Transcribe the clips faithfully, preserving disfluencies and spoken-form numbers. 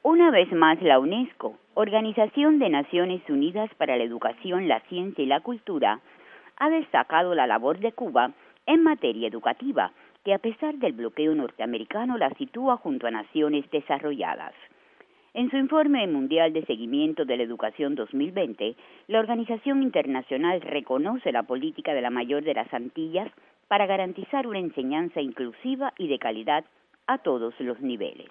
Una vez más, la UNESCO, Organización de Naciones Unidas para la Educación, la Ciencia y la Cultura, ha destacado la labor de Cuba en materia educativa, que a pesar del bloqueo norteamericano la sitúa junto a naciones desarrolladas. En su informe mundial de seguimiento de la educación dos mil veinte, la organización internacional reconoce la política de la mayor de las Antillas para garantizar una enseñanza inclusiva y de calidad a todos los niveles.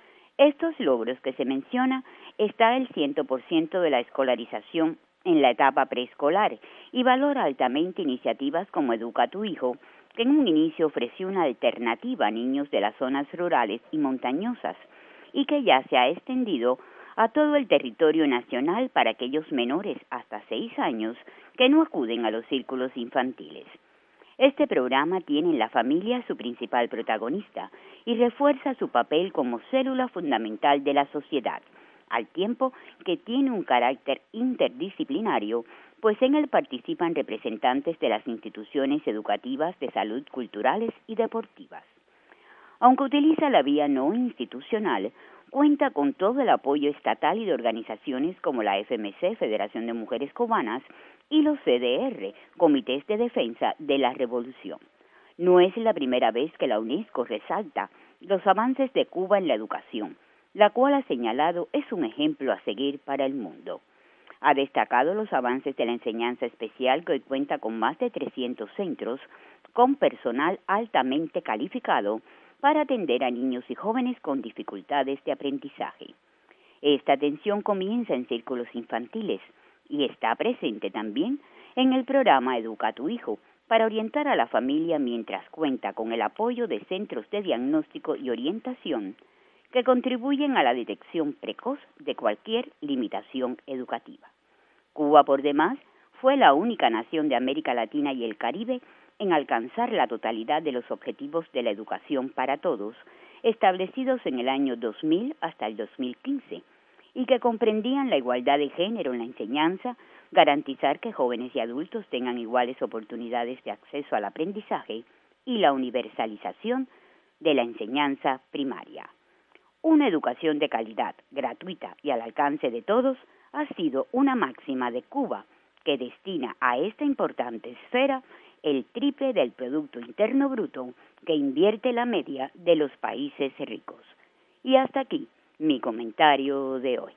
Estos logros que se menciona está el cien por ciento de la escolarización en la etapa preescolar y valora altamente iniciativas como Educa a tu Hijo, que en un inicio ofreció una alternativa a niños de las zonas rurales y montañosas y que ya se ha extendido a todo el territorio nacional para aquellos menores hasta seis años que no acuden a los círculos infantiles. Este programa tiene en la familia su principal protagonista y refuerza su papel como célula fundamental de la sociedad, al tiempo que tiene un carácter interdisciplinario, pues en él participan representantes de las instituciones educativas, de salud, culturales y deportivas. Aunque utiliza la vía no institucional, cuenta con todo el apoyo estatal y de organizaciones como la F M C, Federación de Mujeres Cubanas, y los C D R, Comités de Defensa de la Revolución. No es la primera vez que la UNESCO resalta los avances de Cuba en la educación, la cual ha señalado es un ejemplo a seguir para el mundo. Ha destacado los avances de la enseñanza especial, que hoy cuenta con más de trescientos centros, con personal altamente calificado para atender a niños y jóvenes con dificultades de aprendizaje. Esta atención comienza en círculos infantiles y está presente también en el programa Educa a tu Hijo, para orientar a la familia mientras cuenta con el apoyo de centros de diagnóstico y orientación que contribuyen a la detección precoz de cualquier limitación educativa. Cuba, por demás, fue la única nación de América Latina y el Caribe en alcanzar la totalidad de los objetivos de la educación para todos, establecidos en el año dos mil hasta el dos mil quince, y que comprendían la igualdad de género en la enseñanza, garantizar que jóvenes y adultos tengan iguales oportunidades de acceso al aprendizaje y la universalización de la enseñanza primaria. Una educación de calidad, gratuita y al alcance de todos ha sido una máxima de Cuba, que destina a esta importante esfera el triple del Producto Interno Bruto que invierte la media de los países ricos. Y hasta aquí mi comentario de hoy.